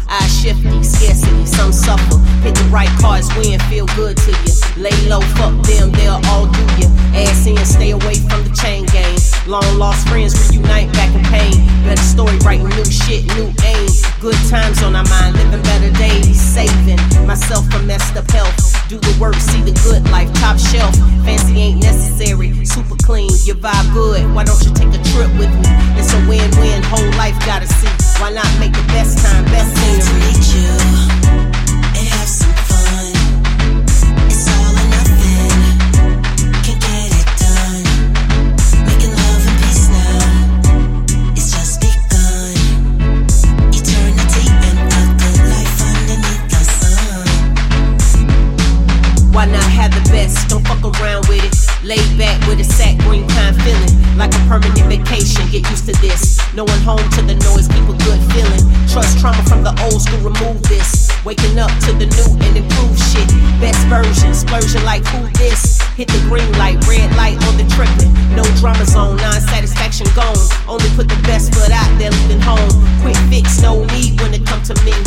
I shifty, scarcity, some suffer. Hit the right cards, win, feel good to you. Lay low, fuck them, they'll all do you. Ass in, stay away from the chain gang. Long lost friends reunite back in pain. Better story, writing new shit, new aim. Good times on our mind, living better days. Saving myself from messed up health. Do the work, see the good life, top shelf. Fancy ain't necessary, super clean, you vibe good. Why don't you take a trip with me? It's a win-win, whole life gotta see. Why not make the best time, best scenery? To meet you and have some fun. It's all or nothing, can't get it done. Making love and peace now, it's just begun. Eternity and a good life underneath the sun. Why not have the best? Don't fuck around with it. Laid back with a sack, green kind feeling like a permanent vacation. Get used to this. No one home to the noise, keep a good feeling. Trust trauma from the old school, remove this. Waking up to the new and improved shit. Best version, splurging like who this? Hit the green light, red light on the tripping. No drama zone, non-satisfaction gone. Only put the best foot out there, leaving home. Quick fix, no need when it comes to me.